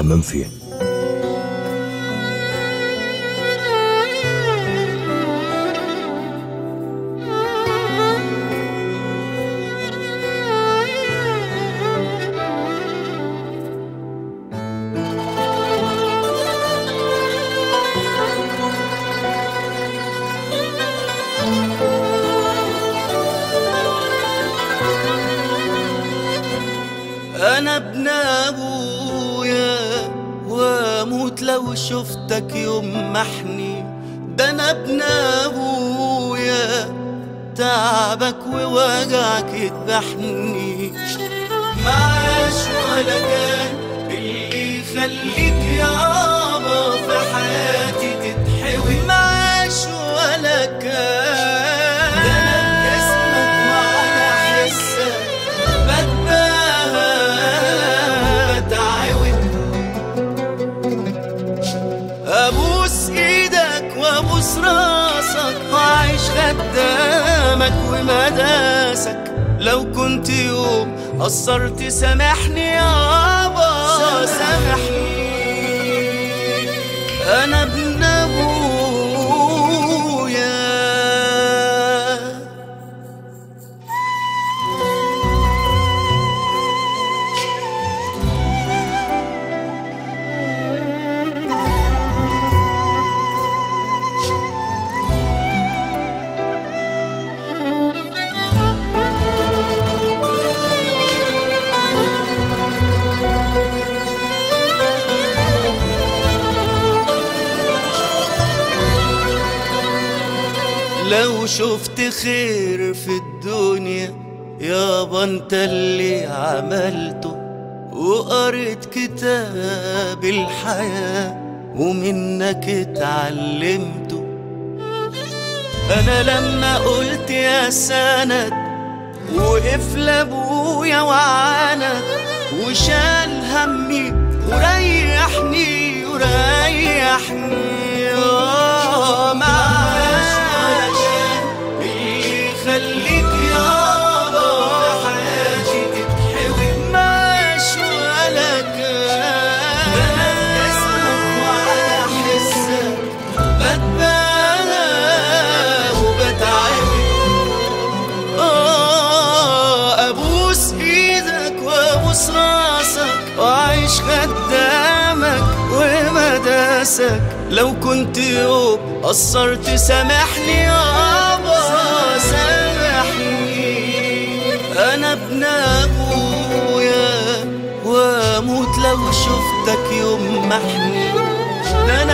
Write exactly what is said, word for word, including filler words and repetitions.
منفي. أنا ابن أبويا وأموت لو شفتك يوم محني. ده أنا ابن أبويا تعبك ووجعك يذبحني. معاش ولا كان اللي يخليك يابا في حياتي تتحوي. معاش ولا كان ده أنا بجسمك وعلى حسك بتباهى وبتعود. أبوس إيدك وأبوس راسك وأعيش خدامك ومداسك. لو كنت يوم قصرت سامحني يابا سامحني. أنا ابن أبويا. لو شفت خير في الدنيا يابا انت اللي عملته. وقريت كتاب الحياة ومنك اتعلمته. انا لما قلت يا سند وقف لابويا وعاند وشال همي وريحني وريحني. اه معاش خليك يابا حياتي تتحوي. ماش ولا كان ده أنا بجسمك وعلى حسك بتباهى وبتعود. آه أبوس إيدك وأبوس راسك وأعيش خدامك ومداسك. لو كنت يوم قصرت سامحني يابا سامحني. أنا ابن أبويا وأموت لو شفتك يوم محني.